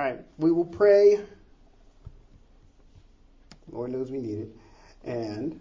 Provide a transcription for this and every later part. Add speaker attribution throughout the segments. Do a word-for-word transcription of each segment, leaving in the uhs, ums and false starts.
Speaker 1: right, we will pray. Lord knows we need it. And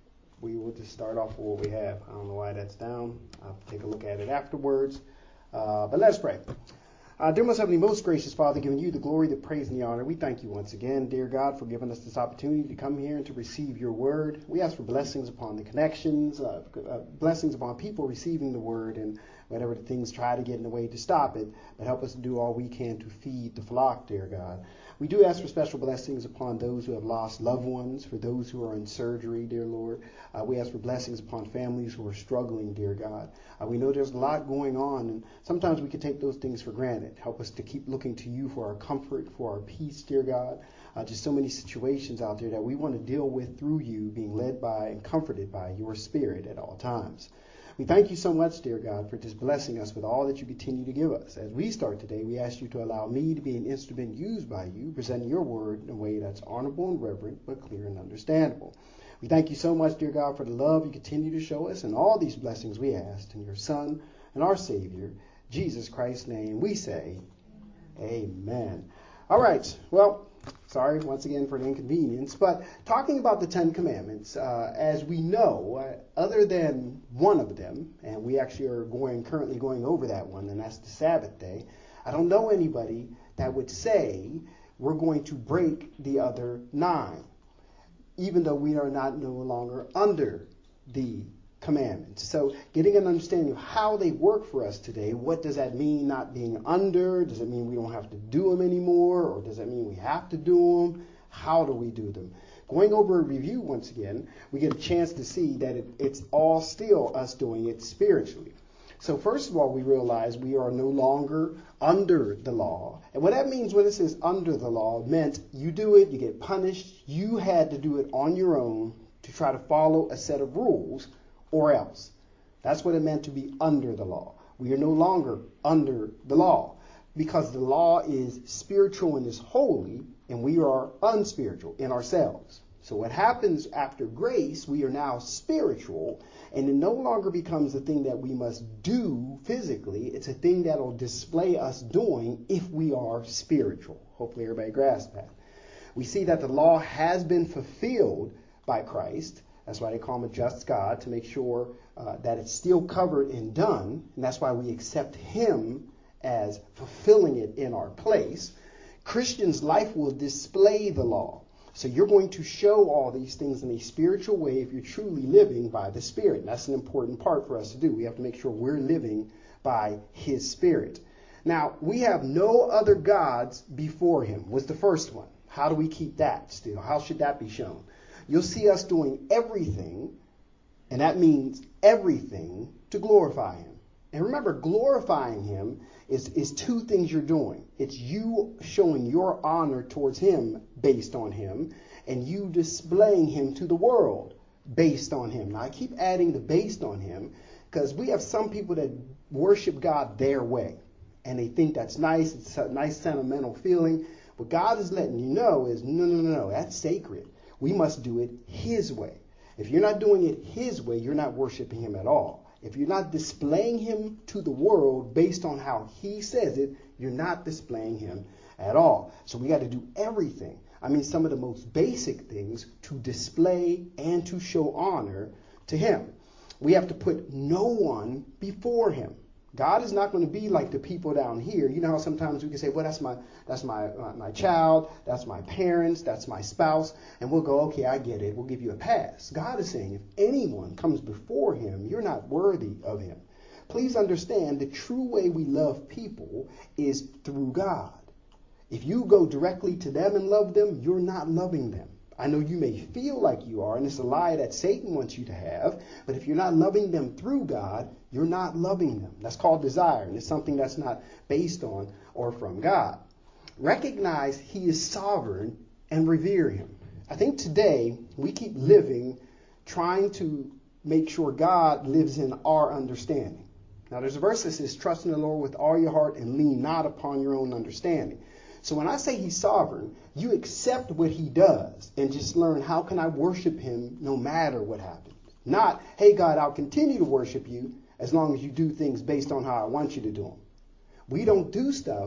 Speaker 1: we will just start off with what we have. I don't know why that's down. I'll take a look at it afterwards. Uh, but let's pray. Uh, dear most heavenly, most gracious Father, giving you the glory, the praise, and the honor. We thank you once again, dear God, for giving us this opportunity to come here and to receive your word. We ask for blessings upon the connections, uh, uh, blessings upon people receiving the word, and whatever the things try to get in the way to stop it, but help us to do all we can to feed the flock, dear God. We do ask for special blessings upon those who have lost loved ones, for those who are in surgery, dear Lord. Uh, we ask for blessings upon families who are struggling, dear God. Uh, we know there's a lot going on, and sometimes we can take those things for granted. Help us to keep looking to you for our comfort, for our peace, dear God. Uh, just so many situations out there that we want to deal with through you, being led by and comforted by your Spirit at all times. We thank you so much, dear God, for just blessing us with all that you continue to give us. As we start today, we ask you to allow me to be an instrument used by you, presenting your word in a way that's honorable and reverent, but clear and understandable. We thank you so much, dear God, for the love you continue to show us, and all these blessings we ask in your Son and our Savior, Jesus Christ's name, we say, amen. Amen. All right, well, sorry once again for the inconvenience, but talking about the Ten Commandments, uh, as we know, uh, other than one of them, and we actually are going currently going over that one, and that's the Sabbath day, I don't know anybody that would say we're going to break the other nine, even though we are not no longer under the commandments. So getting an understanding of how they work for us today, what does that mean not being under? Does it mean we don't have to do them anymore? Or does it mean we have to do them? How do we do them? Going over a review once again, we get a chance to see that it, it's all still us doing it spiritually. So first of all, we realize we are no longer under the law. And what that means when it says under the law, it meant you do it, you get punished. You had to do it on your own to try to follow a set of rules, or else. That's what it meant to be under the law. We are no longer under the law because the law is spiritual and is holy, and we are unspiritual in ourselves. So what happens after grace, we are now spiritual, and it no longer becomes a thing that we must do physically. It's a thing that will display us doing if we are spiritual. Hopefully everybody grasps that. We see that the law has been fulfilled by Christ. That's why they call him a just God, to make sure uh, that it's still covered and done. And that's why we accept him as fulfilling it in our place. Christians' life will display the law. So you're going to show all these things in a spiritual way if you're truly living by the Spirit. And that's an important part for us to do. We have to make sure we're living by his Spirit. Now, we have no other gods before him, was the first one. How do we keep that still? How should that be shown? You'll see us doing everything, and that means everything, to glorify him. And remember, glorifying him is, is two things you're doing. It's you showing your honor towards him based on him, and you displaying him to the world based on him. Now, I keep adding the based on him because we have some people that worship God their way, and they think that's nice. It's a nice sentimental feeling. What God is letting you know is, no, no, no, no, that's sacred. We must do it his way. If you're not doing it his way, you're not worshiping him at all. If you're not displaying him to the world based on how he says it, you're not displaying him at all. So we got to do everything. I mean, some of the most basic things to display and to show honor to him. We have to put no one before him. God is not going to be like the people down here. You know how sometimes we can say, well, that's my that's my uh, my child, that's my parents, that's my spouse, and we'll go, okay, I get it. We'll give you a pass. God is saying if anyone comes before him, you're not worthy of him. Please understand the true way we love people is through God. If you go directly to them and love them, you're not loving them. I know you may feel like you are, and it's a lie that Satan wants you to have, but if you're not loving them through God, you're not loving them. That's called desire, and it's something that's not based on or from God. Recognize he is sovereign and revere him. I think today we keep living trying to make sure God lives in our understanding. Now there's a verse that says, trust in the Lord with all your heart and lean not upon your own understanding. So when I say he's sovereign, you accept what he does and just learn how can I worship him no matter what happens. Not, hey, God, I'll continue to worship you as long as you do things based on how I want you to do them. We don't do stuff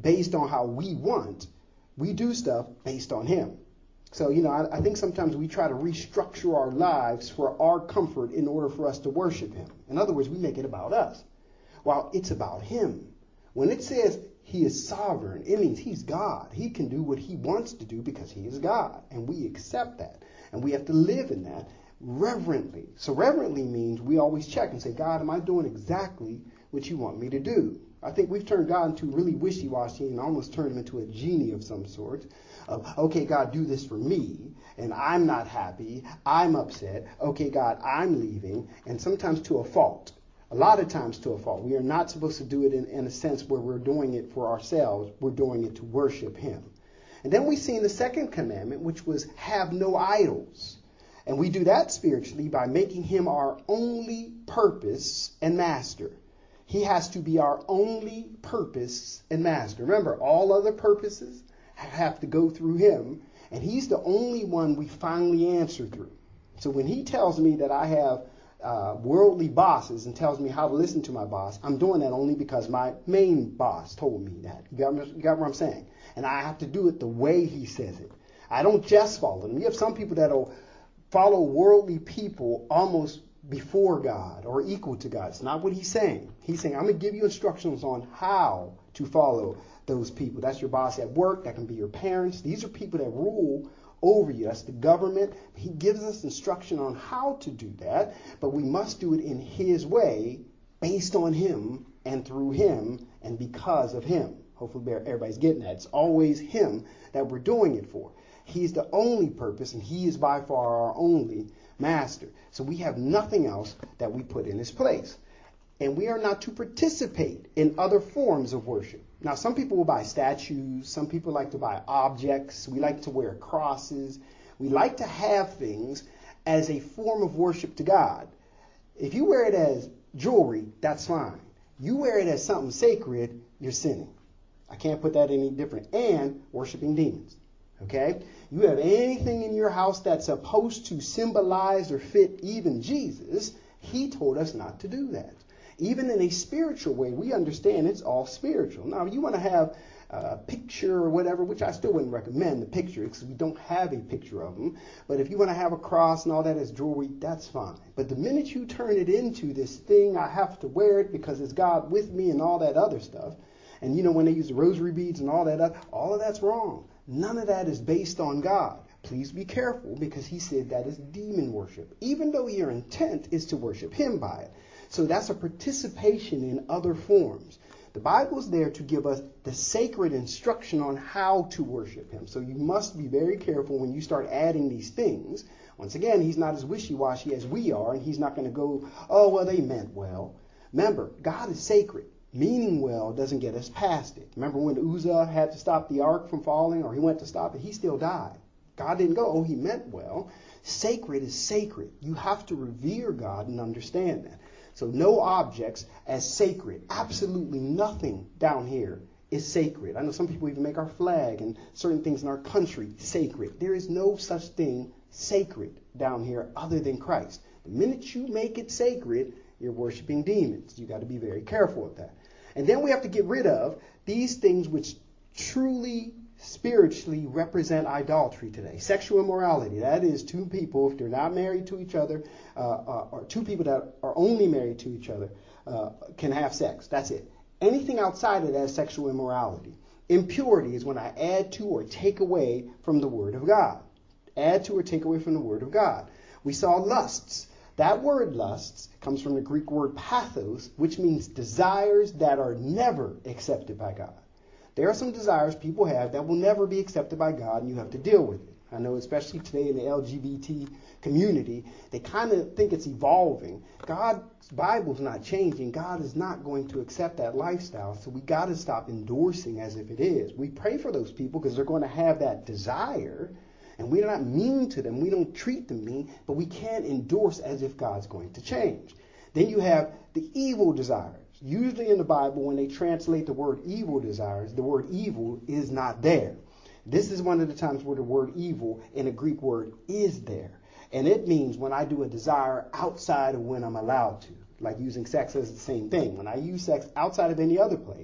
Speaker 1: based on how we want. We do stuff based on him. So, you know, I, I think sometimes we try to restructure our lives for our comfort in order for us to worship him. In other words, we make it about us, while it's about him. When it says he is sovereign, it means he's God. He can do what he wants to do because he is God. And we accept that. And we have to live in that reverently. So reverently means we always check and say, God, am I doing exactly what you want me to do? I think we've turned God into really wishy-washy and almost turned him into a genie of some sort. Of, okay, God, do this for me, and I'm not happy, I'm upset. Okay, God, I'm leaving, and sometimes to a fault. A lot of times to a fault. We are not supposed to do it in, in a sense where we're doing it for ourselves. We're doing it to worship him. And then we see in the second commandment, which was have no idols. And we do that spiritually by making him our only purpose and master. He has to be our only purpose and master. Remember, all other purposes have to go through him, and he's the only one we finally answer through. So when he tells me that I have uh, worldly bosses and tells me how to listen to my boss, I'm doing that only because my main boss told me that. You got, you got what I'm saying? And I have to do it the way he says it. I don't just follow them. You have some people that'll follow worldly people almost before God or equal to God. It's not what he's saying. He's saying, I'm going to give you instructions on how to follow those people. That's your boss at work. That can be your parents. These are people that rule over you. That's the government. He gives us instruction on how to do that, but we must do it in his way, based on him and through him and because of him. Hopefully everybody's getting that. It's always him that we're doing it for. He's the only purpose, and he is by far our only master. So we have nothing else that we put in his place. And we are not to participate in other forms of worship. Now, some people will buy statues. Some people like to buy objects. We like to wear crosses. We like to have things as a form of worship to God. If you wear it as jewelry, that's fine. You wear it as something sacred, you're sinning. I can't put that any different. And worshiping demons. Okay? You have anything in your house that's supposed to symbolize or fit even Jesus, he told us not to do that. Even in a spiritual way, we understand it's all spiritual. Now, you want to have a picture or whatever, which I still wouldn't recommend the picture because we don't have a picture of them. But if you want to have a cross and all that as jewelry, that's fine. But the minute you turn it into this thing, I have to wear it because it's God with me and all that other stuff. And you know, when they use the rosary beads and all that, all of that's wrong. None of that is based on God. Please be careful because he said that is demon worship, even though your intent is to worship him by it. So that's a participation in other forms. The Bible is there to give us the sacred instruction on how to worship him. So you must be very careful when you start adding these things. Once again, he's not as wishy-washy as we are, and he's not going to go, oh, well, they meant well. Remember, God is sacred. Meaning well doesn't get us past it. Remember when Uzzah had to stop the ark from falling, or he went to stop it, he still died. God didn't go, oh, he meant well. Sacred is sacred. You have to revere God and understand that. So no objects as sacred. Absolutely nothing down here is sacred. I know some people even make our flag and certain things in our country sacred. There is no such thing sacred down here other than Christ. The minute you make it sacred, you're worshiping demons. You got to be very careful with that. And then we have to get rid of these things which truly spiritually represent idolatry today. Sexual immorality, that is two people, if they're not married to each other, uh, uh, or two people that are only married to each other, uh, can have sex. That's it. Anything outside of that is sexual immorality. Impurity is when I add to or take away from the Word of God. Add to or take away from the Word of God. We saw lusts. That word lusts comes from the Greek word pathos, which means desires that are never accepted by God. There are some desires people have that will never be accepted by God, and you have to deal with it. I know especially today in the L G B T community, they kind of think it's evolving. God's Bible's not changing. God is not going to accept that lifestyle, so we got to stop endorsing as if it is. We pray for those people because they're going to have that desire, and we're not mean to them. We don't treat them mean, but we can't endorse as if God's going to change. Then you have the evil desires. Usually in the Bible, when they translate the word evil desires, the word evil is not there. This is one of the times where the word evil in a Greek word is there. And it means when I do a desire outside of when I'm allowed to. Like using sex as the same thing. When I use sex outside of any other place,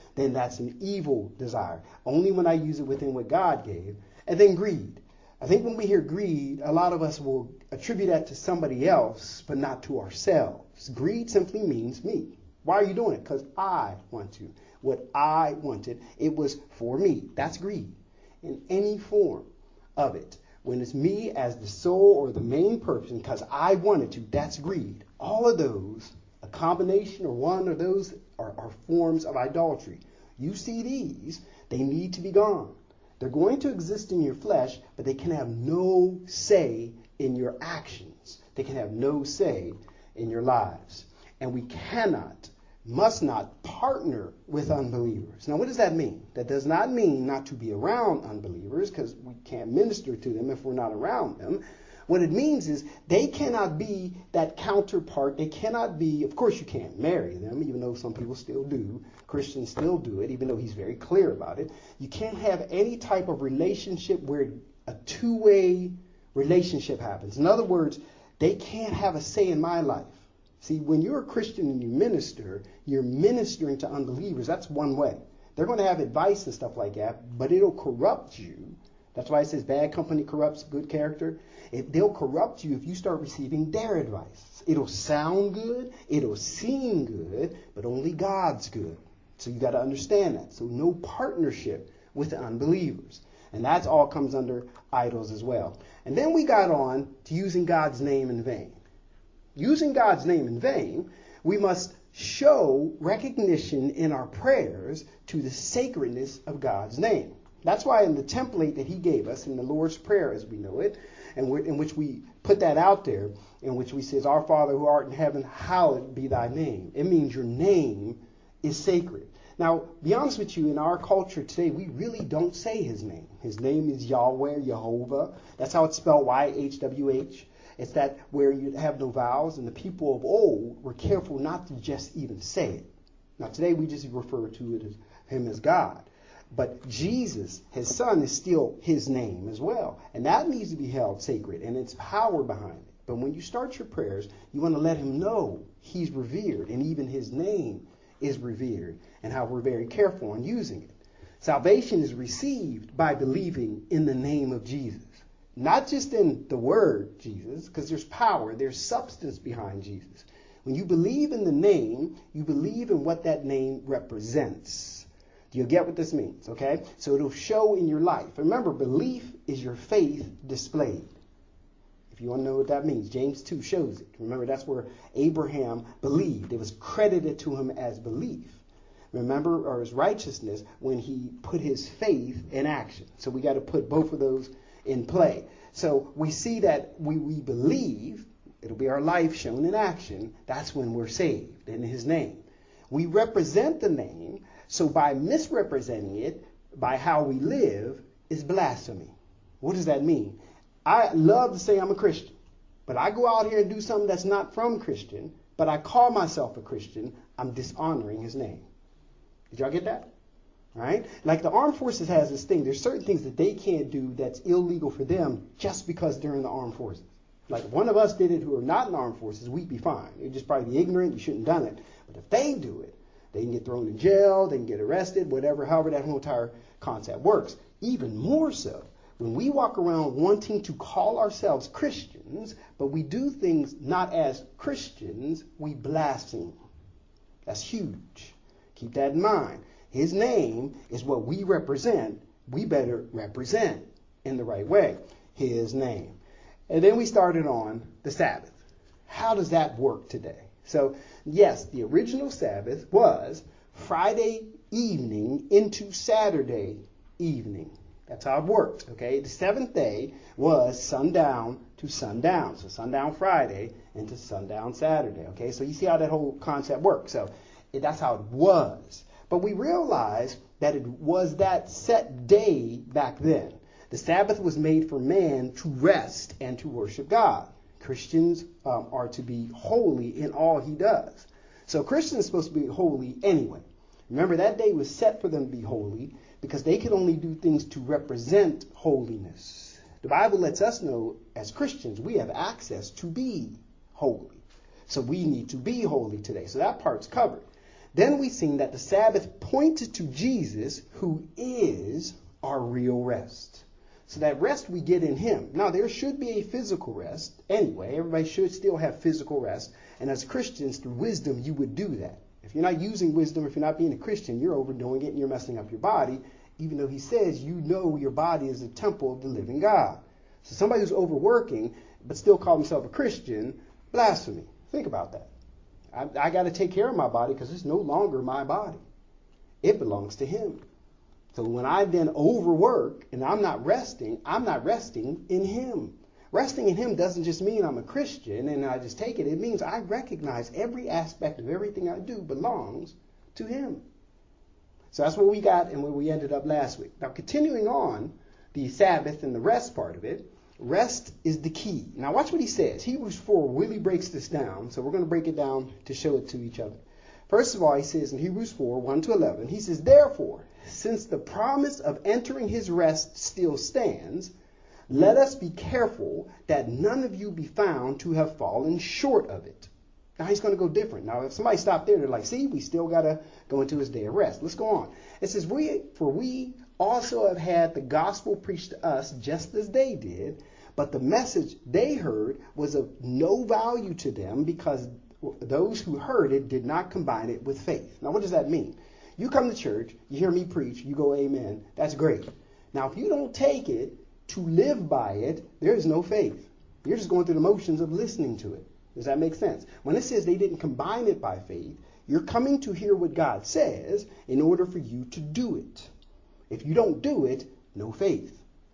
Speaker 1: then that's an evil desire. Only when I use it within what God gave. And then greed. I think when we hear greed, a lot of us will attribute that to somebody else, but not to ourselves. Greed simply means me. Why are you doing it? Because I want to. What I wanted, it was for me. That's greed in any form of it. When it's me as the sole or the main person, because I wanted to, that's greed. All of those, a combination or one of those, are, are forms of idolatry. You see these, they need to be gone. They're going to exist in your flesh, but they can have no say in your actions. They can have no say in your lives. And we cannot, must not partner with unbelievers. Now, what does that mean? That does not mean not to be around unbelievers, because we can't minister to them if we're not around them. What it means is they cannot be that counterpart. They cannot be, of course you can't marry them, even though some people still do. Christians still do it, even though he's very clear about it. You can't have any type of relationship where a two-way relationship happens. In other words, they can't have a say in my life. See, when you're a Christian and you minister, you're ministering to unbelievers. That's one way. They're going to have advice and stuff like that, but it'll corrupt you. That's why it says bad company corrupts good character. It, they'll corrupt you if you start receiving their advice. It'll sound good, it'll seem good, but only God's good. So you got to understand that. So no partnership with the unbelievers. And that all comes under idols as well. And then we got on to using God's name in vain. Using God's name in vain, we must show recognition in our prayers to the sacredness of God's name. That's why in the template that he gave us, in the Lord's Prayer as we know it, and in which we put that out there, in which we says, Our Father who art in heaven, hallowed be thy name. It means your name is sacred. Now, be honest with you, in our culture today, we really don't say his name. His name is Yahweh, Jehovah. That's how it's spelled, Y H W H. It's that where you have no vowels, and the people of old were careful not to just even say it. Now, today we just refer to it as him as God. But Jesus, his son, is still his name as well. And that needs to be held sacred, and it's power behind it. But when you start your prayers, you want to let him know he's revered, and even his name is revered, and how we're very careful on using it. Salvation is received by believing in the name of Jesus. Not just in the word Jesus, because there's power, there's substance behind Jesus. When you believe in the name, you believe in what that name represents. Do you get what this means? Okay? So it'll show in your life. Remember, belief is your faith displayed. If you want to know what that means, James two shows it. Remember, that's where Abraham believed. It was credited to him as belief. Remember, or as righteousness, when he put his faith in action. So we got to put both of those in play. So we see that we, we believe, it'll be our life shown in action. That's when we're saved in his name. We represent the name. So by misrepresenting it, by how we live, is blasphemy. What does that mean? I love to say I'm a Christian, but I go out here and do something that's not from Christian, but I call myself a Christian, I'm dishonoring his name. Did y'all get that? Right? Like the armed forces has this thing. There's certain things that they can't do that's illegal for them just because they're in the armed forces. Like if one of us did it who are not in the armed forces, we'd be fine. You'd just probably be ignorant. You shouldn't have done it. But if they do it, they can get thrown in jail, they can get arrested, whatever, however that whole entire concept works. Even more so, when we walk around wanting to call ourselves Christians, but we do things not as Christians, we blaspheme. That's huge. Keep that in mind. His name is what we represent. We better represent in the right way his name. And then we started on the Sabbath. How does that work today? So, yes, the original Sabbath was Friday evening into Saturday evening. That's how it worked, okay? The seventh day was sundown to sundown. So sundown Friday into sundown Saturday, okay? So you see how that whole concept works. So that's how it was. But we realized that it was that set day back then. The Sabbath was made for man to rest and to worship God. Christians um, are to be holy in all he does. So Christians are supposed to be holy anyway. Remember, that day was set for them to be holy because they could only do things to represent holiness. The Bible lets us know as Christians we have access to be holy. So we need to be holy today. So that part's covered. Then we seen that the Sabbath pointed to Jesus, who is our real rest. So that rest we get in him. Now, there should be a physical rest anyway. Everybody should still have physical rest. And as Christians, through wisdom, you would do that. If you're not using wisdom, if you're not being a Christian, you're overdoing it and you're messing up your body, even though he says you know your body is a temple of the living God. So somebody who's overworking but still call himself a Christian, blasphemy. Think about that. I, I got to take care of my body because it's no longer my body. It belongs to him. So when I then overwork and I'm not resting, I'm not resting in him. Resting in him doesn't just mean I'm a Christian and I just take it. It means I recognize every aspect of everything I do belongs to him. So that's what we got and where we ended up last week. Now, continuing on the Sabbath and the rest part of it, rest is the key. Now, watch what he says. Hebrews four really breaks this down. So we're going to break it down to show it to each other. First of all, he says in Hebrews four, one to eleven, he says, therefore, since the promise of entering his rest still stands, let us be careful that none of you be found to have fallen short of it. Now he's going to go different. Now if somebody stopped there, they're like, see, we still got to go into his day of rest. Let's go on. It says, we, for we also have had the gospel preached to us just as they did, but the message they heard was of no value to them because those who heard it did not combine it with faith. Now what does that mean? You come to church, you hear me preach, you go amen. That's great. Now if you don't take it to live by it, there is no faith. You're just going through the motions of listening to it. Does that make sense? When it says they didn't combine it by faith, you're coming to hear what God says in order for you to do it. If you don't do it, no faith.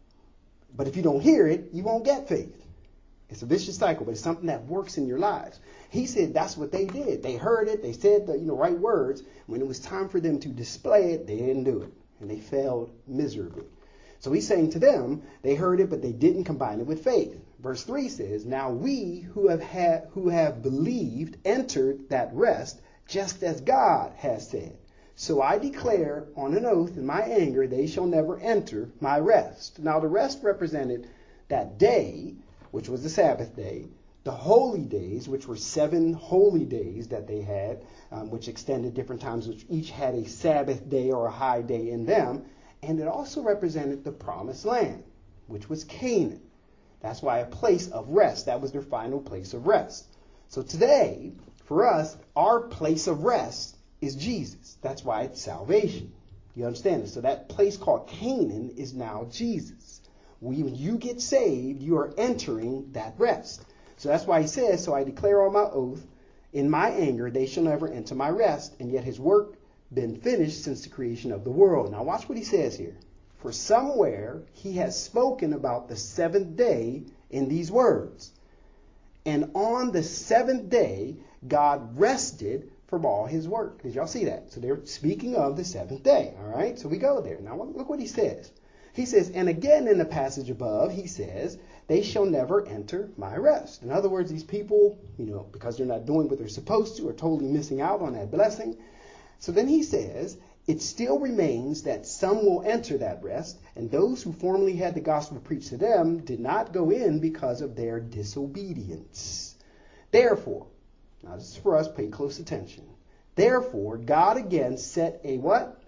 Speaker 1: But if you don't hear it, you won't get faith. It's a vicious cycle, but it's something that works in your lives. He said that's what they did. They heard it. They said the you know right words. When it was time for them to display it, they didn't do it. And they failed miserably. So he's saying to them, they heard it, but they didn't combine it with faith. Verse three says, now we who have had, who have believed entered that rest, just as God has said. So I declare on an oath in my anger, they shall never enter my rest. Now the rest represented that day, which was the Sabbath day, the holy days, which were seven holy days that they had, um, which extended different times, which each had a Sabbath day or a high day in them. And it also represented the promised land, which was Canaan. That's why a place of rest. That was their final place of rest. So today, for us, our place of rest is Jesus. That's why it's salvation. You understand this? So that place called Canaan is now Jesus. When you get saved, you are entering that rest. So that's why he says, so I declare on my oath, in my anger, they shall never enter my rest. And yet his work been finished since the creation of the world. Now watch what he says here. For somewhere he has spoken about the seventh day in these words. And on the seventh day, God rested from all his work. Did y'all see that? So they're speaking of the seventh day. All right. So we go there. Now look what he says. He says, and again in the passage above, he says, they shall never enter my rest. In other words, these people, you know, because they're not doing what they're supposed to, are totally missing out on that blessing. So then he says, it still remains that some will enter that rest, and those who formerly had the gospel preached to them did not go in because of their disobedience. Therefore, now this is for us, pay close attention. Therefore, God again set a what?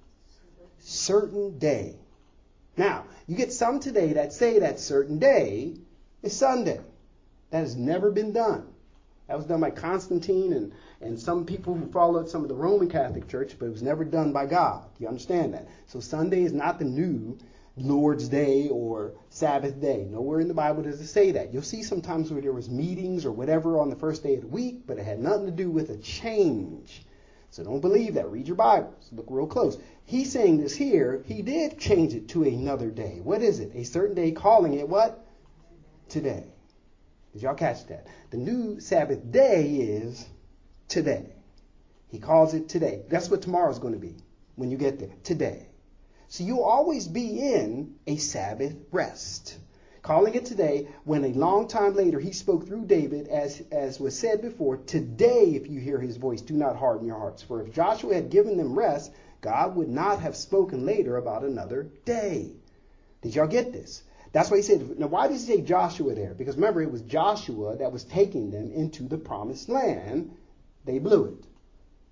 Speaker 1: Certain day. Now, you get some today that say that certain day is Sunday. That has never been done. That was done by Constantine and, and some people who followed some of the Roman Catholic Church, but it was never done by God. You understand that? So Sunday is not the new Lord's Day or Sabbath day. Nowhere in the Bible does it say that. You'll see sometimes where there was meetings or whatever on the first day of the week, but it had nothing to do with a change. So don't believe that. Read your Bibles. Look real close. He's saying this here. He did change it to another day. What is it? A certain day, calling it what? Today. Did y'all catch that? The new Sabbath day is today. He calls it today. That's what tomorrow's going to be when you get there. Today. So you'll always be in a Sabbath rest. Calling it today when a long time later he spoke through David as, as was said before, today if you hear his voice, do not harden your hearts. For if Joshua had given them rest, God would not have spoken later about another day. Did y'all get this? That's why he said, now why does he say Joshua there? Because remember, it was Joshua that was taking them into the promised land. They blew it.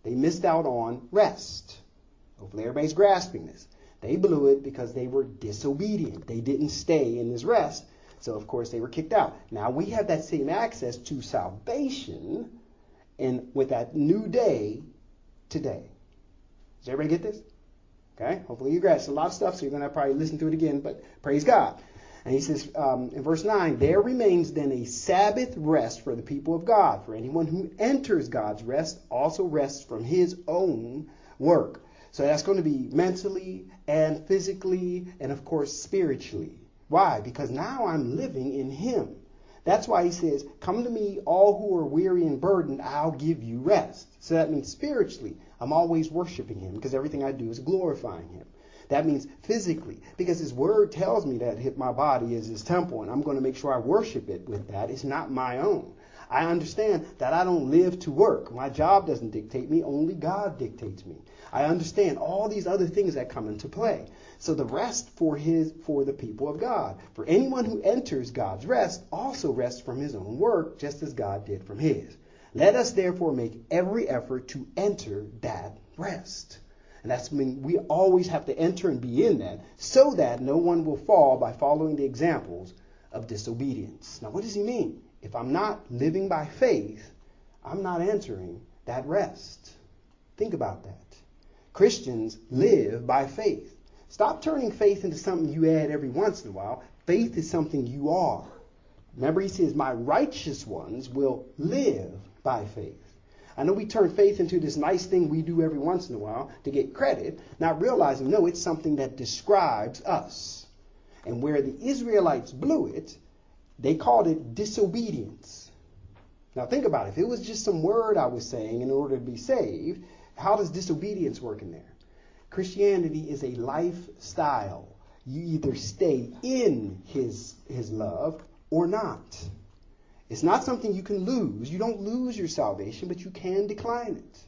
Speaker 1: They missed out on rest. Hopefully everybody's grasping this. They blew it because they were disobedient. They didn't stay in this rest. So, of course, they were kicked out. Now, we have that same access to salvation and with that new day today. Does everybody get this? Okay? Hopefully you grasp a lot of stuff, so you're going to probably listen to it again, but praise God. And he says um, in verse nine, there remains then a Sabbath rest for the people of God. For anyone who enters God's rest also rests from his own work. So that's going to be mentally and physically and, of course, spiritually. Why? Because now I'm living in him. That's why he says, come to me, all who are weary and burdened, I'll give you rest. So that means spiritually, I'm always worshiping him because everything I do is glorifying him. That means physically, because his word tells me that my body is his temple, and I'm going to make sure I worship it with that. It's not my own. I understand that I don't live to work. My job doesn't dictate me. Only God dictates me. I understand all these other things that come into play. So the rest for his for the people of God. For anyone who enters God's rest also rests from his own work, just as God did from his. Let us therefore make every effort to enter that rest. And that's when we always have to enter and be in that, so that no one will fall by following the examples of disobedience. Now, what does he mean? If I'm not living by faith, I'm not entering that rest. Think about that. Christians live by faith. Stop turning faith into something you add every once in a while. Faith is something you are. Remember, he says, my righteous ones will live by faith. I know we turn faith into this nice thing we do every once in a while to get credit, not realizing, no, it's something that describes us. And where the Israelites blew it, they called it disobedience. Now think about it. If it was just some word I was saying in order to be saved, how does disobedience work in there? Christianity is a lifestyle. You either stay in his, his love or not. It's not something you can lose. You don't lose your salvation, but you can decline it.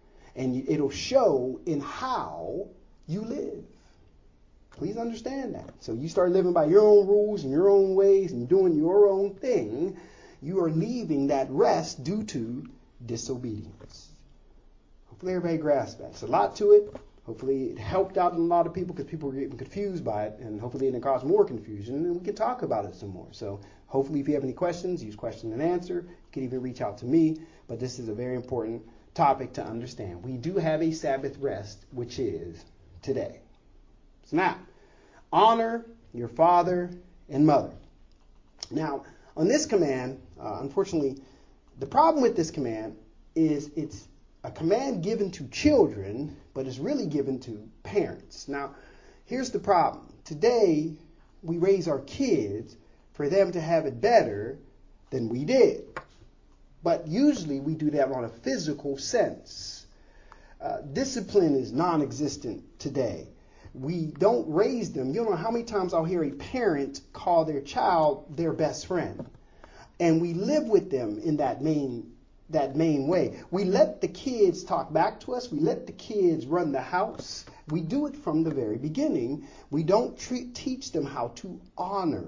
Speaker 1: And it'll show in how you live. Please understand that. So you start living by your own rules and your own ways and doing your own thing, you are leaving that rest due to disobedience. Hopefully everybody grasps that. It's a lot to it. Hopefully it helped out a lot of people because people were getting confused by it, and hopefully it didn't cause more confusion, and we can talk about it some more. So hopefully if you have any questions, use question and answer. You can even reach out to me, but this is a very important topic to understand. We do have a Sabbath rest, which is today. So now, honor your father and mother. Now, on this command, uh, unfortunately, the problem with this command is it's a command given to children, but it's really given to parents. Now, here's the problem. Today, we raise our kids for them to have it better than we did. But usually we do that on a physical sense. Uh, discipline is non-existent today. We don't raise them. You don't know how many times I'll hear a parent call their child their best friend. And we live with them in that main that main way. We let the kids talk back to us. We let the kids run the house. We do it from the very beginning. We don't treat, teach them how to honor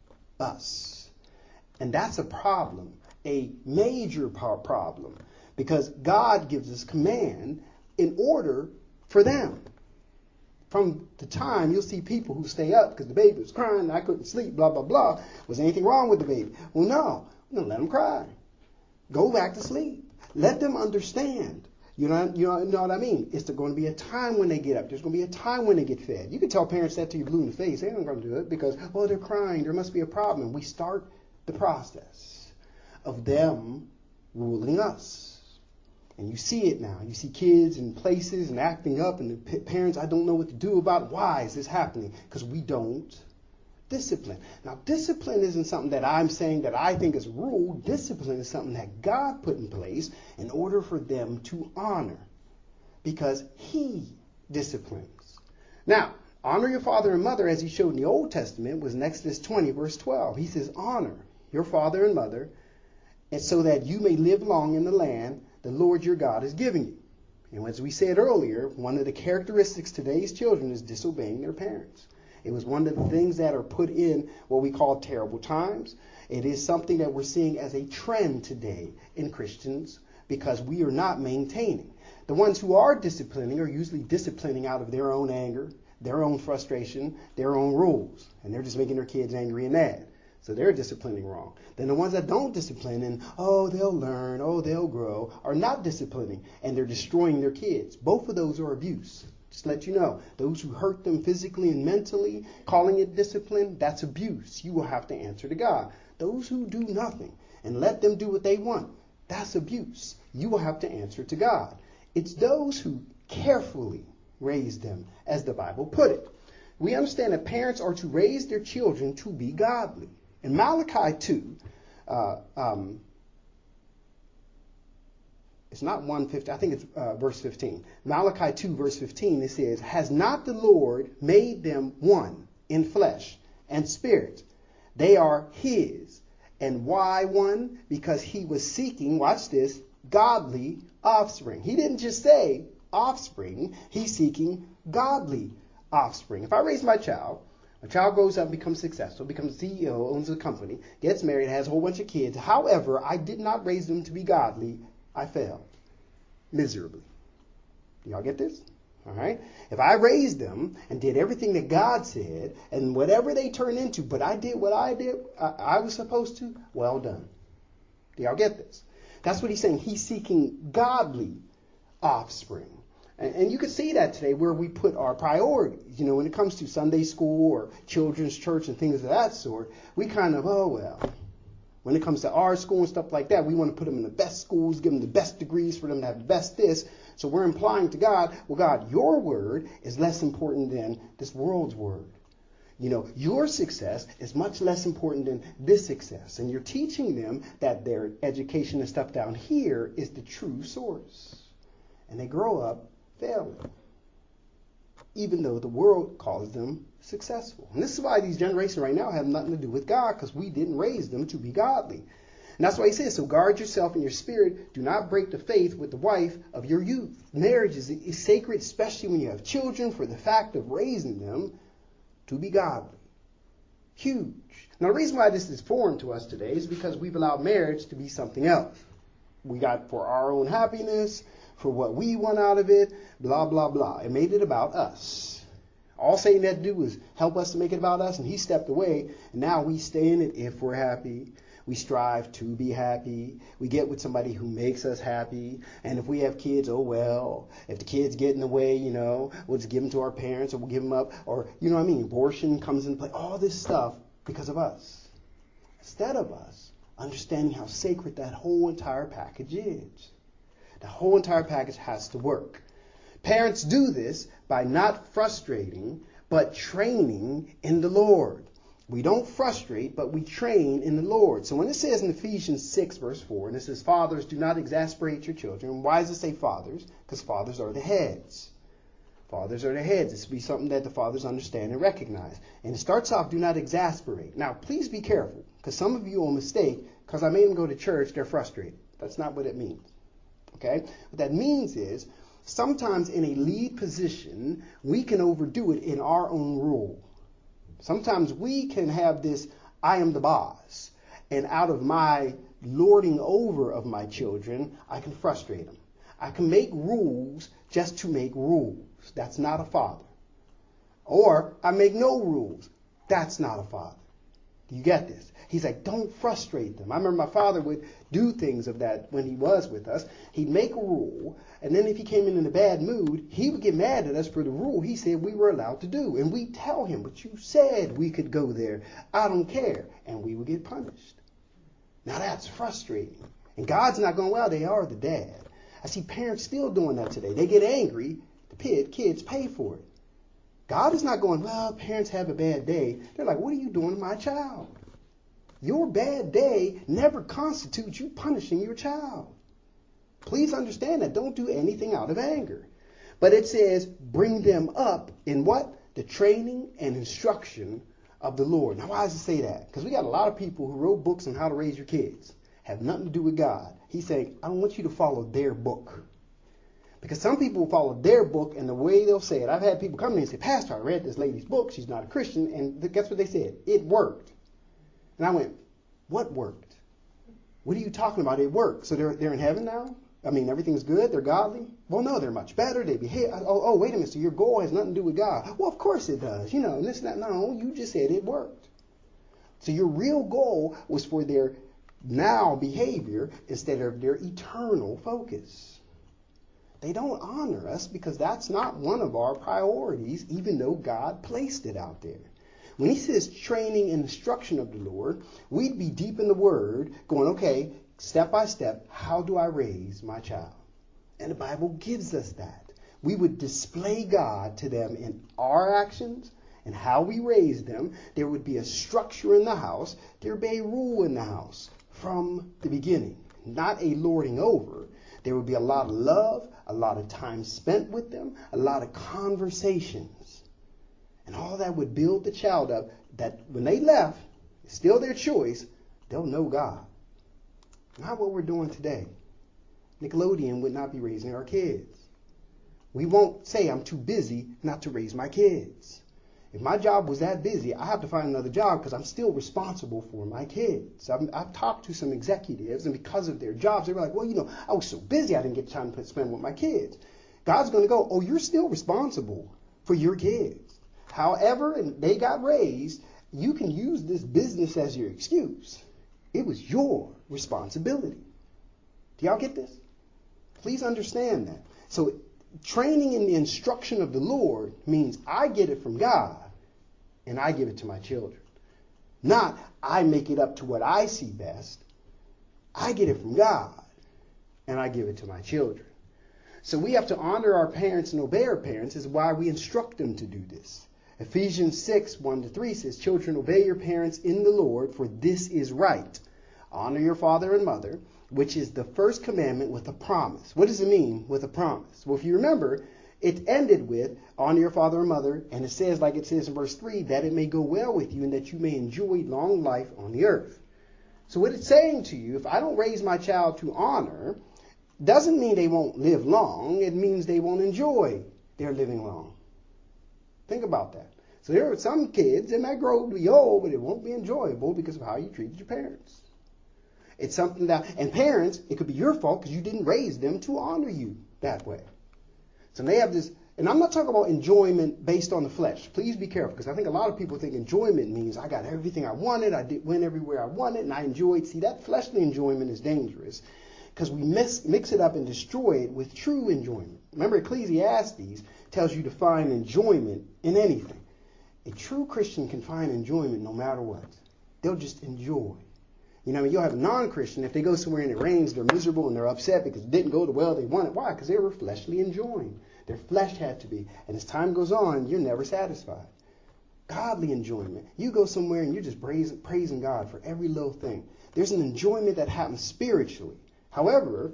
Speaker 1: us. And that's a problem, a major problem, because God gives us command in order for them. From the time you'll see people who stay up because the baby was crying and I couldn't sleep, blah, blah, blah. Was anything wrong with the baby? Well, no. I'm going to let them cry. Go back to sleep. Let them understand. You know, you know, you know what I mean? It's going to be a time when they get up. There's going to be a time when they get fed. You can tell parents that till you're blue in the face. They're not going to do it because, oh, they're crying. There must be a problem. We start the process of them ruling us. And you see it now. You see kids in places and acting up, and the parents, I don't know what to do about it. Why is this happening? Because we don't discipline. Now, discipline isn't something that I'm saying that I think is a rule. Discipline is something that God put in place in order for them to honor, because he disciplines. Now, honor your father and mother, as he showed in the Old Testament, was in Exodus twenty, verse twelve. He says, honor your father and mother, and so that you may live long in the land the Lord your God is giving you. And as we said earlier, one of the characteristics of today's children is disobeying their parents. It was one of the things that are put in what we call terrible times. It is something that we're seeing as a trend today in Christians' because we are not maintaining. The ones who are disciplining are usually disciplining out of their own anger, their own frustration, their own rules. And they're just making their kids angry and mad. So they're disciplining wrong. Then the ones that don't discipline and, oh, they'll learn, oh, they'll grow, are not disciplining. And they're destroying their kids. Both of those are abuse. Just to let you know, those who hurt them physically and mentally, calling it discipline, that's abuse. You will have to answer to God. Those who do nothing and let them do what they want, that's abuse. You will have to answer to God. It's those who carefully raise them, as the Bible put it. We understand that parents are to raise their children to be godly. In Malachi two, uh, um, it's not one fifty, I think it's uh, verse fifteen. Malachi two, verse fifteen, it says, has not the Lord made them one in flesh and spirit? They are his. And why one? Because he was seeking, watch this, godly offspring. He didn't just say offspring. He's seeking godly offspring. If I raise my child, my child grows up, becomes successful, becomes a C E O, owns a company, gets married, has a whole bunch of kids. However, I did not raise them to be godly. I failed miserably. Do y'all get this? All right. If I raised them and did everything that God said and whatever they turn into, but I did what I did, I, I was supposed to, well done. Do y'all get this? That's what he's saying. He's seeking godly offspring. And, and you can see that today where we put our priorities. You know, when it comes to Sunday school or children's church and things of that sort, we kind of, oh, well. When it comes to our school and stuff like that, we want to put them in the best schools, give them the best degrees for them to have the best this. So we're implying to God, well, God, your word is less important than this world's word. You know, your success is much less important than this success. And you're teaching them that their education and stuff down here is the true source. And they grow up failing, even though the world calls them successful. And this is why these generations right now have nothing to do with God, because we didn't raise them to be godly. And that's why he says, so guard yourself and your spirit. Do not break the faith with the wife of your youth. Marriage is, is sacred, especially when you have children, for the fact of raising them to be godly. Huge. Now, the reason why this is foreign to us today is because we've allowed marriage to be something else. We got for our own happiness, for what we want out of it, blah, blah, blah. It made it about us. All Satan had to do was help us to make it about us, and he stepped away. And now we stay in it if we're happy. We strive to be happy. We get with somebody who makes us happy. And if we have kids, oh, well, if the kids get in the way, you know, we'll just give them to our parents or we'll give them up. Or, you know what I mean? Abortion comes into play. All this stuff because of us. Instead of us understanding how sacred that whole entire package is. The whole entire package has to work. Parents do this by not frustrating, but training in the Lord. We don't frustrate, but we train in the Lord. So when it says in Ephesians six, verse four, and it says, fathers, do not exasperate your children. Why does it say fathers? Because fathers are the heads. Fathers are the heads. It's to be something that the fathers understand and recognize. And it starts off, do not exasperate. Now, please be careful, because some of you will mistake, because I made them go to church, they're frustrated. That's not what it means. Okay? What that means is, sometimes in a lead position, we can overdo it in our own rule. Sometimes we can have this, I am the boss. And out of my lording over of my children, I can frustrate them. I can make rules just to make rules. That's not a father. Or I make no rules. That's not a father. Do you get this? He's like, don't frustrate them. I remember my father would do things of that when he was with us. He'd make a rule, and then if he came in in a bad mood, he would get mad at us for the rule he said we were allowed to do. And we'd tell him, but you said we could go there. I don't care. And we would get punished. Now that's frustrating. And God's not going, well, they are the dad. I see parents still doing that today. They get angry. The kids pay for it. God is not going, well, parents have a bad day. They're like, what are you doing to my child? Your bad day never constitutes you punishing your child. Please understand that. Don't do anything out of anger. But it says, bring them up in what? The training and instruction of the Lord. Now, why does it say that? Because we got a lot of people who wrote books on how to raise your kids. Have nothing to do with God. He's saying, I don't want you to follow their book. Because some people will follow their book and the way they'll say it. I've had people come to me and say, Pastor, I read this lady's book. She's not a Christian. And guess what they said? It worked. And I went, what worked? What are you talking about? It worked. So they're, they're in heaven now? I mean, everything's good. They're godly. Well, no, they're much better. They behave. Oh, oh, wait a minute. So your goal has nothing to do with God. Well, of course it does. You know, this, that. No, you just said it worked. So your real goal was for their now behavior instead of their eternal focus. They don't honor us because that's not one of our priorities, even though God placed it out there. When he says training and instruction of the Lord, we'd be deep in the Word going, okay, step by step, how do I raise my child? And the Bible gives us that. We would display God to them in our actions and how we raise them. There would be a structure in the house. There would be a rule in the house from the beginning, not a lording over. There would be a lot of love, a lot of time spent with them, a lot of conversations. And all that would build the child up that when they left, it's still their choice, they'll know God. Not what we're doing today. Nickelodeon would not be raising our kids. We won't say I'm too busy not to raise my kids. If my job was that busy, I have to find another job because I'm still responsible for my kids. I've, I've talked to some executives, and because of their jobs, they were like, well, you know, I was so busy I didn't get time to spend with my kids. God's going to go, oh, you're still responsible for your kids. However, and they got raised, you can use this business as your excuse. It was your responsibility. Do y'all get this? Please understand that. So training in the instruction of the Lord means I get it from God and I give it to my children. Not I make it up to what I see best. I get it from God and I give it to my children. So we have to honor our parents and obey our parents is why we instruct them to do this. Ephesians six, one to three says, children, obey your parents in the Lord, for this is right. Honor your father and mother, which is the first commandment with a promise. What does it mean with a promise? Well, if you remember, it ended with honor your father and mother, and it says, like it says in verse three, that it may go well with you and that you may enjoy long life on the earth. So what it's saying to you, if I don't raise my child to honor, doesn't mean they won't live long. It means they won't enjoy their living long. Think about that. So there are some kids that might grow to be old, but it won't be enjoyable because of how you treated your parents. It's something that, and parents, it could be your fault because you didn't raise them to honor you that way. So they have this, and I'm not talking about enjoyment based on the flesh. Please be careful because I think a lot of people think enjoyment means I got everything I wanted, I did went everywhere I wanted, and I enjoyed. See, that fleshly enjoyment is dangerous because we mix, mix it up and destroy it with true enjoyment. Remember, Ecclesiastes tells you to find enjoyment in anything. A true Christian can find enjoyment no matter what. They'll just enjoy. You know, you'll have a non-Christian, if they go somewhere and it rains, they're miserable and they're upset because it didn't go the well they wanted. Why? Because they were fleshly enjoying. Their flesh had to be. And as time goes on, you're never satisfied. Godly enjoyment. You go somewhere and you're just praising, praising God for every little thing. There's an enjoyment that happens spiritually. However,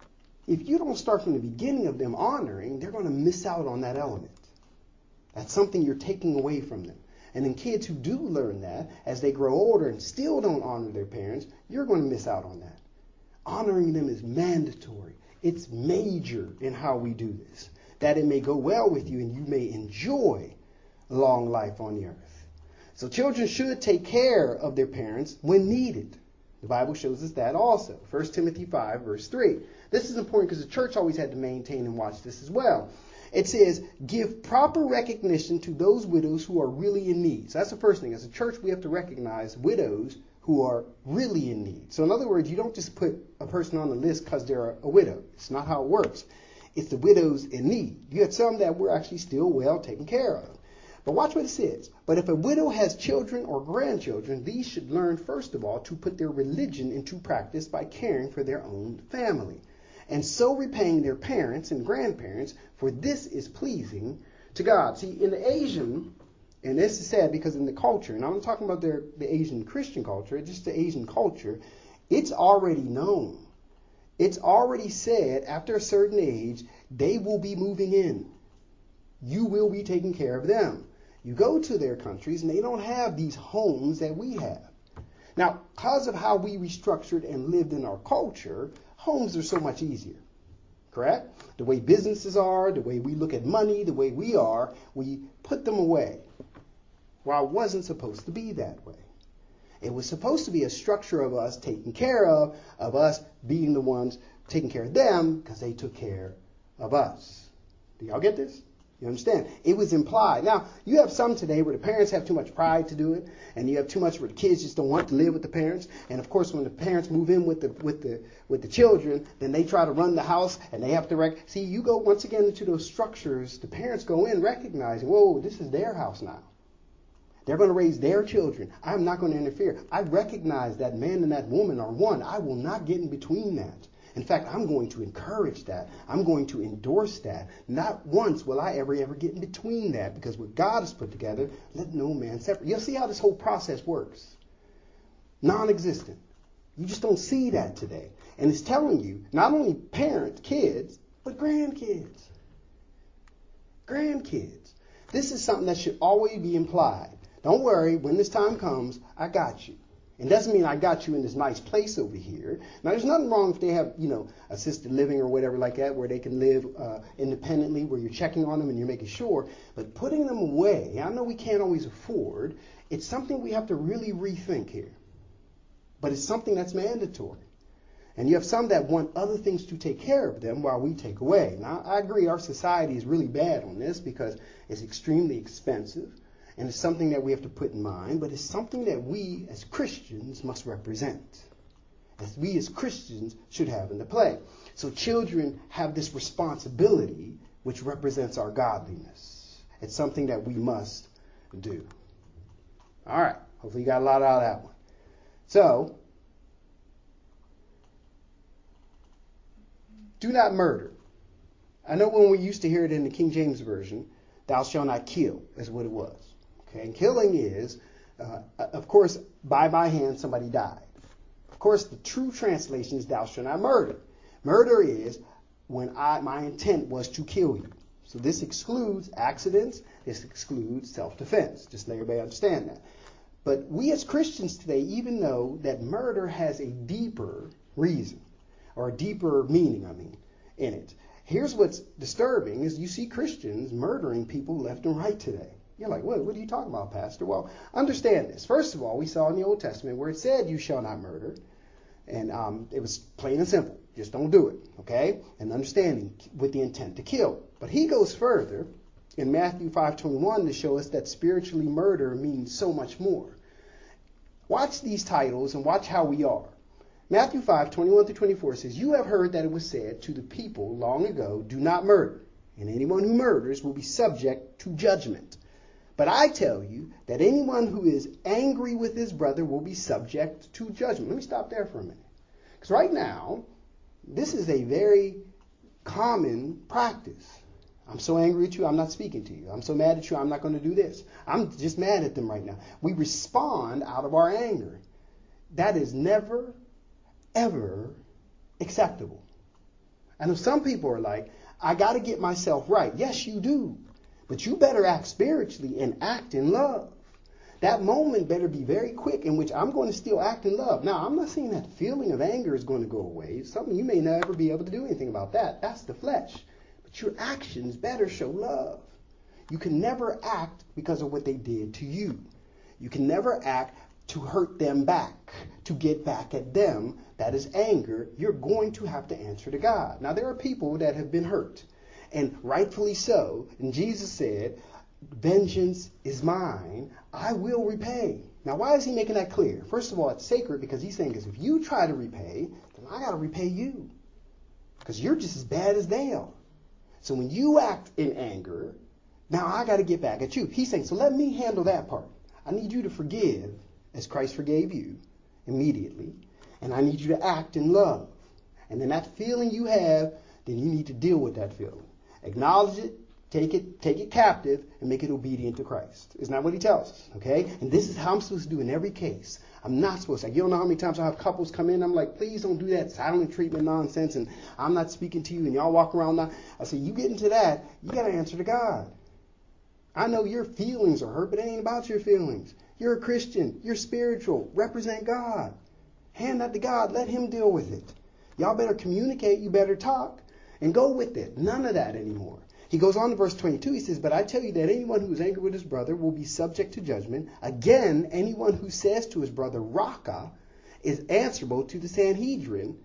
Speaker 1: if you don't start from the beginning of them honoring, they're going to miss out on that element. That's something you're taking away from them. And then kids who do learn that, as they grow older and still don't honor their parents, you're going to miss out on that. Honoring them is mandatory. It's major in how we do this. That it may go well with you and you may enjoy long life on the earth. So children should take care of their parents when needed. The Bible shows us that also. First Timothy five, verse three. This is important because the church always had to maintain and watch this as well. It says, give proper recognition to those widows who are really in need. So that's the first thing. As a church, we have to recognize widows who are really in need. So in other words, you don't just put a person on the list because they're a widow. It's not how it works. It's the widows in need. You had some that were actually still well taken care of. But watch what it says. But if a widow has children or grandchildren, these should learn, first of all, to put their religion into practice by caring for their own family, and so repaying their parents and grandparents, for this is pleasing to God. See, in the Asian, and this is sad because in the culture, and I'm not talking about their, the Asian Christian culture, just the Asian culture, it's already known. It's already said after a certain age, they will be moving in. You will be taking care of them. You go to their countries and they don't have these homes that we have. Now, because of how we restructured and lived in our culture, homes are so much easier, correct? The way businesses are, the way we look at money, the way we are, we put them away. Well, it wasn't supposed to be that way. It was supposed to be a structure of us taking care of, of us being the ones taking care of them because they took care of us. Do y'all get this? You understand? It was implied. Now, you have some today where the parents have too much pride to do it, and you have too much where the kids just don't want to live with the parents. And of course, when the parents move in with the with the with the children, then they try to run the house, and they have to rec- see. You go once again into those structures. The parents go in recognizing, whoa, this is their house now. They're going to raise their children. I'm not going to interfere. I recognize that man and that woman are one. I will not get in between that. In fact, I'm going to encourage that. I'm going to endorse that. Not once will I ever, ever get in between that, because what God has put together, let no man separate. You'll see how this whole process works. Non-existent. You just don't see that today. And it's telling you, not only parents, kids, but grandkids. Grandkids. This is something that should always be implied. Don't worry, when this time comes, I got you. It doesn't mean I got you in this nice place over here. Now, there's nothing wrong if they have, you know, assisted living or whatever like that, where they can live uh, independently, where you're checking on them and you're making sure. But putting them away, I know we can't always afford. It's something we have to really rethink here. But it's something that's mandatory. And you have some that want other things to take care of them while we take away. Now, I agree our society is really bad on this because it's extremely expensive. And it's something that we have to put in mind, but it's something that we as Christians must represent. As we as Christians should have in the play. So children have this responsibility which represents our godliness. It's something that we must do. All right. Hopefully you got a lot out of that one. So, do not murder. I know when we used to hear it in the King James Version, thou shalt not kill is what it was. Okay, and killing is, uh, of course, by my hand somebody died. Of course, the true translation is thou shalt not murder. Murder is when I my intent was to kill you. So this excludes accidents. This excludes self-defense. Just let everybody understand that. But we as Christians today even know that murder has a deeper reason, or a deeper meaning, I mean, in it. Here's what's disturbing is you see Christians murdering people left and right today. You're like, what, what are you talking about, Pastor? Well, understand this. First of all, we saw in the Old Testament where it said you shall not murder. And um, it was plain and simple. Just don't do it. Okay? And understanding with the intent to kill. But he goes further in Matthew five twenty-one to show us that spiritually murder means so much more. Watch these titles and watch how we are. Matthew five twenty-one through twenty-four says, you have heard that it was said to the people long ago, do not murder. And anyone who murders will be subject to judgment. But I tell you that anyone who is angry with his brother will be subject to judgment. Let me stop there for a minute. Because right now, this is a very common practice. I'm so angry at you, I'm not speaking to you. I'm so mad at you, I'm not going to do this. I'm just mad at them right now. We respond out of our anger. That is never, ever acceptable. I know some people are like, I got to get myself right. Yes, you do. But you better act spiritually and act in love. That moment better be very quick in which I'm going to still act in love. Now, I'm not saying that feeling of anger is going to go away. It's something you may never be able to do anything about that. That's the flesh. But your actions better show love. You can never act because of what they did to you. You can never act to hurt them back, to get back at them. That is anger. You're going to have to answer to God. Now, there are people that have been hurt. And rightfully so. And Jesus said, vengeance is mine. I will repay. Now, why is he making that clear? First of all, it's sacred because he's saying, because if you try to repay, then I got to repay you. Because you're just as bad as they are. So when you act in anger, now I got to get back at you. He's saying, so let me handle that part. I need you to forgive as Christ forgave you immediately. And I need you to act in love. And then that feeling you have, then you need to deal with that feeling. Acknowledge it, take it, take it captive, and make it obedient to Christ. Isn't that what he tells us? Okay? And this is how I'm supposed to do in every case. I'm not supposed to. You don't know how many times I have couples come in, I'm like, please don't do that silent treatment nonsense, and I'm not speaking to you, and y'all walk around now. I say, you get into that, you got to answer to God. I know your feelings are hurt, but it ain't about your feelings. You're a Christian. You're spiritual. Represent God. Hand that to God. Let him deal with it. Y'all better communicate. You better talk. And go with it. None of that anymore. He goes on to verse twenty-two. He says, but I tell you that anyone who is angry with his brother will be subject to judgment. Again, anyone who says to his brother, Raka, is answerable to the Sanhedrin.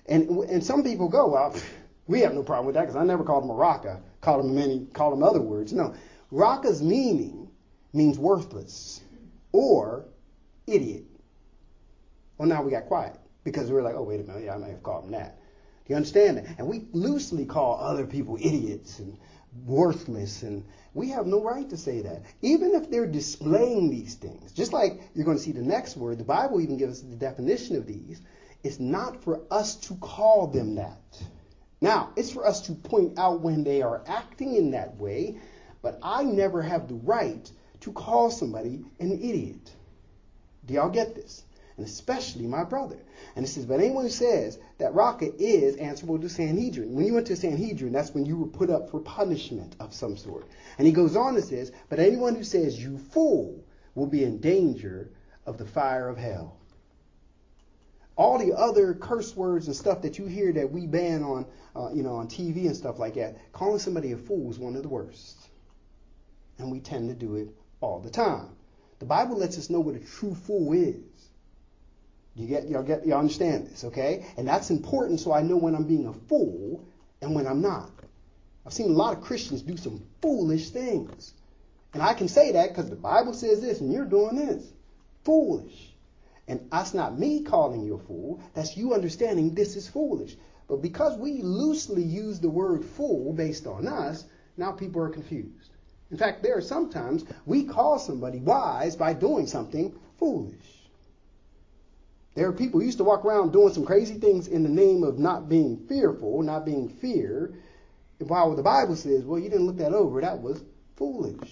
Speaker 1: And and some people go, well, we have no problem with that because I never called him a raka, called him many, called him other words. No, raka's meaning means worthless or idiot. Well, now we got quiet because we were like, oh, wait a minute, yeah, I may have called him that. Do you understand that? And we loosely call other people idiots and worthless, and we have no right to say that. Even if they're displaying these things, just like you're going to see the next word, the Bible even gives us the definition of these. It's not for us to call them that. Now, it's for us to point out when they are acting in that way, but I never have the right to call somebody an idiot. Do y'all get this? And especially my brother. And it says, but anyone who says that Raka is answerable to Sanhedrin. When you went to Sanhedrin, that's when you were put up for punishment of some sort. And he goes on and says, but anyone who says you fool will be in danger of the fire of hell. All the other curse words and stuff that you hear that we ban on, uh, you know, on T V and stuff like that, calling somebody a fool is one of the worst. And we tend to do it all the time. The Bible lets us know what a true fool is. You get, y'all get, y'all understand this, okay? And that's important so I know when I'm being a fool and when I'm not. I've seen a lot of Christians do some foolish things. And I can say that because the Bible says this and you're doing this. Foolish. And that's not me calling you a fool. That's you understanding this is foolish. But because we loosely use the word fool based on us, now people are confused. In fact, there are sometimes we call somebody wise by doing something foolish. There are people who used to walk around doing some crazy things in the name of not being fearful, not being fear. While the Bible says, well, you didn't look that over. That was foolish.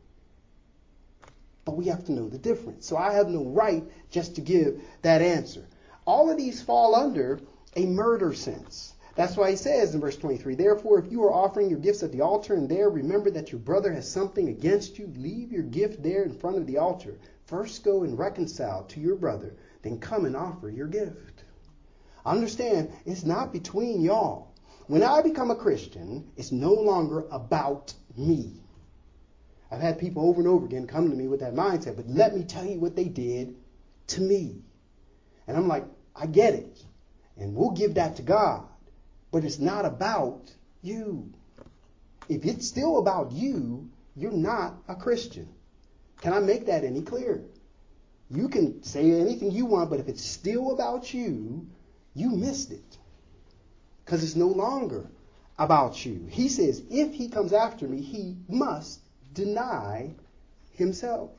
Speaker 1: But we have to know the difference. So I have no right just to give that answer. All of these fall under a murder sense. That's why he says in verse twenty-three, therefore, if you are offering your gifts at the altar and there remember that your brother has something against you, leave your gift there in front of the altar. First go and reconcile to your brother, then come and offer your gift. Understand, it's not between y'all. When I become a Christian, it's no longer about me. I've had people over and over again come to me with that mindset, but let me tell you what they did to me. And I'm like, I get it. And we'll give that to God. But it's not about you. If it's still about you, you're not a Christian. Can I make that any clearer? You can say anything you want, but if it's still about you, you missed it. Because it's no longer about you. He says, if he comes after me, he must deny himself.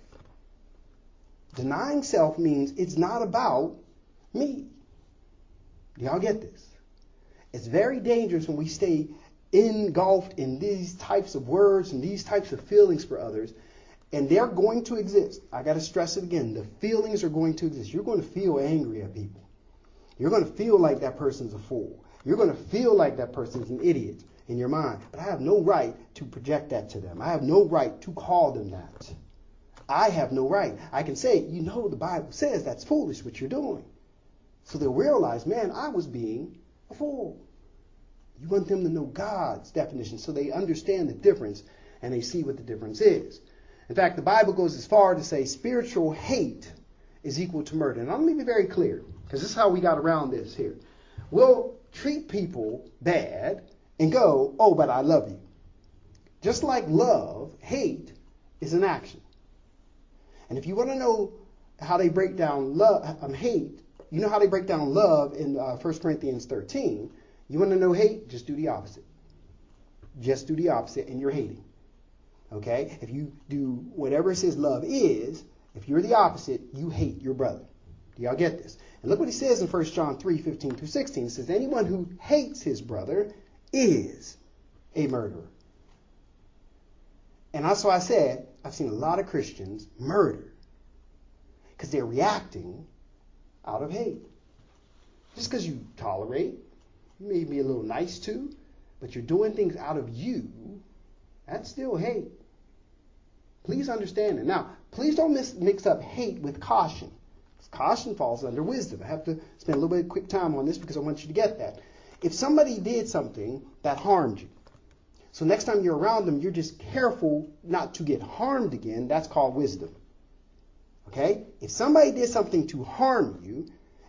Speaker 1: Denying self means it's not about me. Do y'all get this? It's very dangerous when we stay engulfed in these types of words and these types of feelings for others. And they're going to exist. I got to stress it again. The feelings are going to exist. You're going to feel angry at people. You're going to feel like that person's a fool. You're going to feel like that person's an idiot in your mind. But I have no right to project that to them. I have no right to call them that. I have no right. I can say, you know, the Bible says that's foolish what you're doing. So they'll realize, man, I was being a fool. You want them to know God's definition so they understand the difference and they see what the difference is. In fact, the Bible goes as far to say spiritual hate is equal to murder. And let me be very clear, because this is how we got around this here. We'll treat people bad and go, oh, but I love you. Just like love, hate is an action. And if you want to know how they break down love, um, hate, you know how they break down love in uh, First Corinthians thirteen. You want to know hate? Just do the opposite. Just do the opposite and you're hating. Okay? If you do whatever it says love is, if you're the opposite, you hate your brother. Do y'all get this? And look what he says in First John three, fifteen through sixteen. It says, anyone who hates his brother is a murderer. And that's why I said, I've seen a lot of Christians murder. Because they're reacting out of hate. Just because you tolerate, you may be a little nice to, but you're doing things out of you, that's still hate. Please understand it. Now, please don't mis- mix up hate with caution. Caution falls under wisdom. I have to spend a little bit of quick time on this because I want you to get that. If somebody did something that harmed you, so next time you're around them, you're just careful not to get harmed again, that's called wisdom. Okay? If somebody did something to harm you,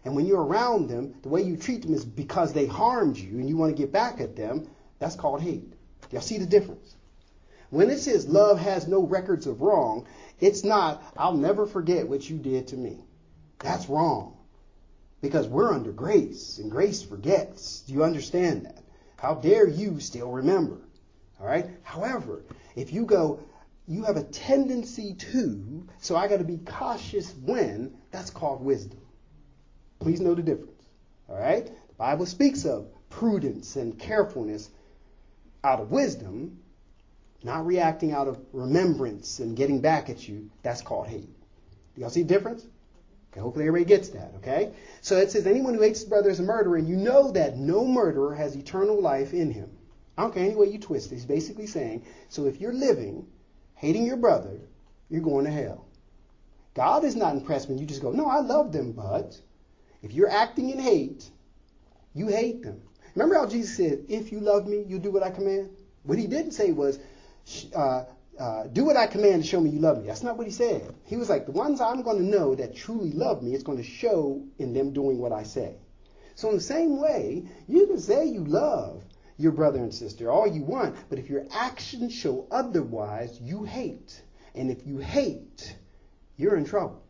Speaker 1: and when you're around them, the way you treat them is because they harmed you and you want to get back at them, that's called hate. Y'all see the difference? When it says love has no records of wrong, it's not, I'll never forget what you did to me. That's wrong. Because we're under grace, and grace forgets. Do you understand that? How dare you still remember? All right? However, if you go, you have a tendency to, so I got to be cautious when, that's called wisdom. Please know the difference. All right? The Bible speaks of prudence and carefulness out of wisdom, not reacting out of remembrance and getting back at you. That's called hate. Do y'all see the difference? Okay, hopefully everybody gets that, okay? So it says, anyone who hates his brother is a murderer, and you know that no murderer has eternal life in him. I don't care any way you twist it. He's basically saying, so if you're living, hating your brother, you're going to hell. God is not impressed when you just go, no, I love them, but if you're acting in hate, you hate them. Remember how Jesus said, if you love me, you'll do what I command? What he didn't say was, uh, Uh, do what I command to show me you love me. That's not what he said. He was like, the ones I'm going to know that truly love me, it's going to show in them doing what I say. So in the same way, you can say you love your brother and sister all you want, but if your actions show otherwise, you hate. And if you hate, you're in trouble.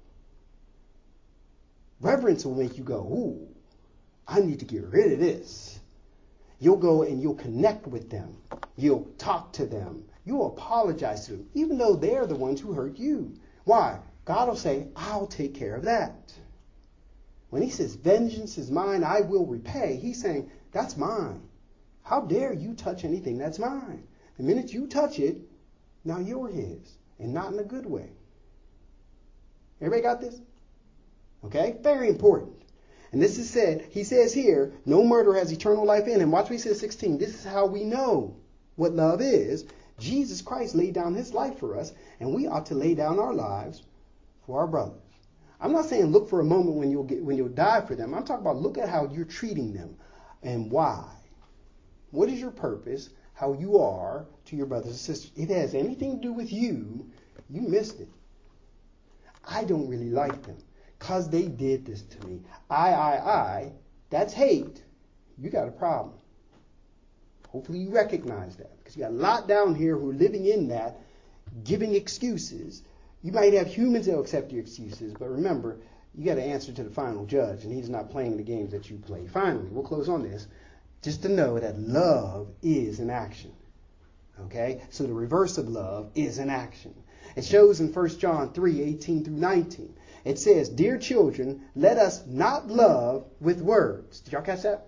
Speaker 1: Reverence will make you go, ooh, I need to get rid of this. You'll go and you'll connect with them. You'll talk to them. You'll apologize to them, even though they're the ones who hurt you. Why? God will say, I'll take care of that. When he says, vengeance is mine, I will repay, he's saying, that's mine. How dare you touch anything that's mine? The minute you touch it, now you're his, and not in a good way. Everybody got this? Okay? Very important. And this is said, he says here, no murderer has eternal life in him. Watch what he says, sixteen. This is how we know what love is. Jesus Christ laid down his life for us, and we ought to lay down our lives for our brothers. I'm not saying look for a moment when you'll get when you'll die for them. I'm talking about look at how you're treating them and why. What is your purpose? How you are to your brothers and sisters. If it has anything to do with you, you missed it. I don't really like them because they did this to me. I, I, I. That's hate. You got a problem. Hopefully you recognize that, because you got a lot down here who are living in that, giving excuses. You might have humans that will accept your excuses, but remember, you got to answer to the final judge, and he's not playing the games that you play. Finally, we'll close on this, just to know that love is an action. Okay? So the reverse of love is an action. It shows in First John three, eighteen through nineteen. It says, dear children, let us not love with words. Did y'all catch that?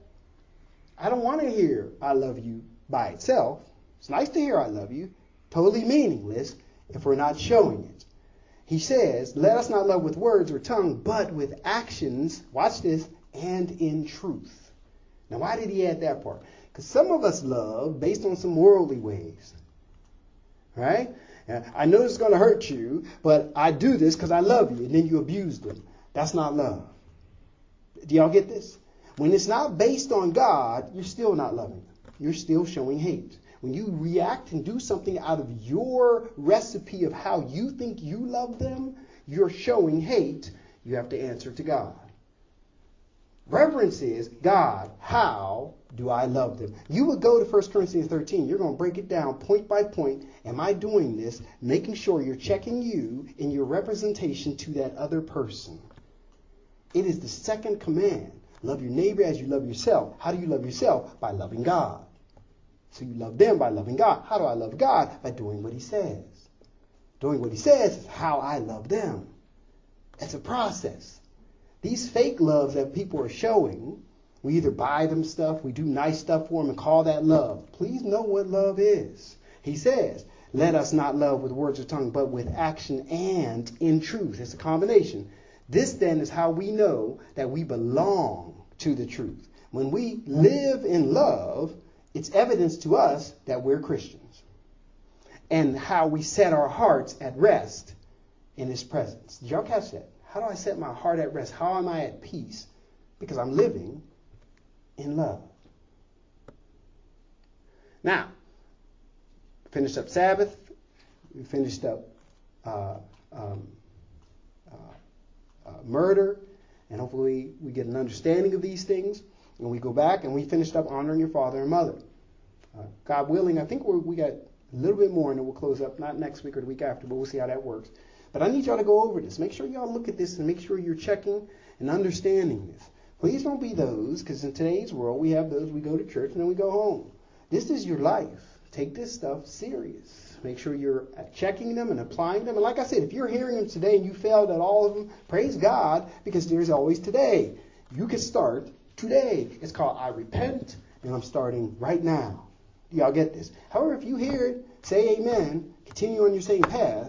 Speaker 1: I don't want to hear I love you by itself. It's nice to hear I love you. Totally meaningless if we're not showing it. He says, let us not love with words or tongue, but with actions, watch this, and in truth. Now, why did he add that part? Because some of us love based on some worldly ways. Right? I know it's going to hurt you, but I do this because I love you, and then you abuse them. That's not love. Do y'all get this? When it's not based on God, you're still not loving them. You're still showing hate. When you react and do something out of your recipe of how you think you love them, you're showing hate. You have to answer to God. Reverence is, God, how do I love them? You would go to First Corinthians thirteen. You're going to break it down point by point. Am I doing this? Making sure you're checking you in your representation to that other person. It is the second command. Love your neighbor as you love yourself. How do you love yourself? By loving God. So you love them by loving God. How do I love God? By doing what he says. Doing what he says is how I love them. It's a process. These fake loves that people are showing, we either buy them stuff, we do nice stuff for them and call that love. Please know what love is. He says, let us not love with words or tongue, but with action and in truth. It's a combination. This then is how we know that we belong to the truth. When we live in love, it's evidence to us that we're Christians. And how we set our hearts at rest in his presence. Did y'all catch that? How do I set my heart at rest? How am I at peace? Because I'm living in love. Now, finished up Sabbath. We finished up uh, um, uh, uh, murder. And hopefully we get an understanding of these things, and we go back and we finished up honoring your father and mother. Uh, God willing, I think we're, we got a little bit more, and then we'll close up, not next week or the week after, but we'll see how that works. But I need y'all to go over this. Make sure y'all look at this and make sure you're checking and understanding this. Please don't be those, because in today's world we have those, we go to church and then we go home. This is your life. Take this stuff serious. Make sure you're checking them and applying them. And like I said, if you're hearing them today and you failed at all of them, praise God, because there's always today. You can start today. It's called I repent, and I'm starting right now. Y'all get this? However, if you hear it, say amen, continue on your same path,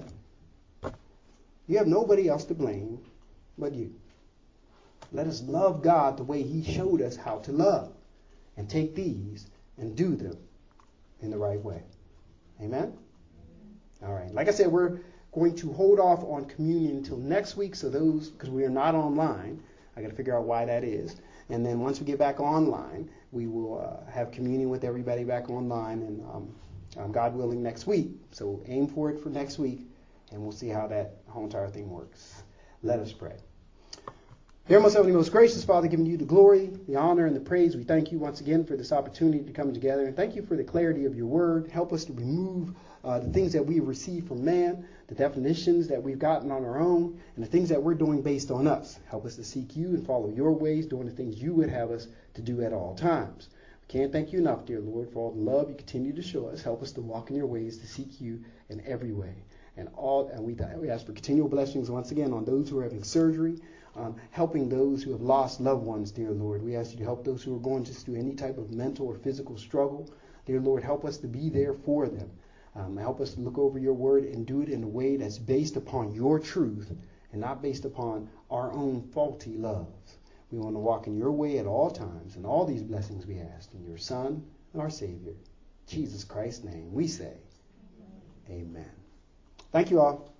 Speaker 1: you have nobody else to blame but you. Let us love God the way he showed us how to love, and take these and do them in the right way. Amen? All right. Like I said, we're going to hold off on communion until next week. So those, because we are not online, I got to figure out why that is. And then once we get back online, we will uh, have communion with everybody back online, and um, um, God willing, next week. So aim for it for next week, and we'll see how that whole entire thing works. Let us pray. Dear most heavenly, most gracious Father, giving you the glory, the honor, and the praise, we thank you once again for this opportunity to come together. And thank you for the clarity of your word. Help us to remove uh, the things that we have received from man, the definitions that we've gotten on our own, and the things that we're doing based on us. Help us to seek you and follow your ways, doing the things you would have us to do at all times. We can't thank you enough, dear Lord, for all the love you continue to show us. Help us to walk in your ways, to seek you in every way. And all, and we, we ask for continual blessings once again on those who are having surgery, Um, helping those who have lost loved ones, dear Lord. We ask you to help those who are going just through any type of mental or physical struggle. Dear Lord, help us to be there for them. Um, help us to look over your word and do it in a way that's based upon your truth and not based upon our own faulty love. We want to walk in your way at all times, and all these blessings we ask in your Son and our Savior, Jesus Christ's name, we say, amen. Thank you all.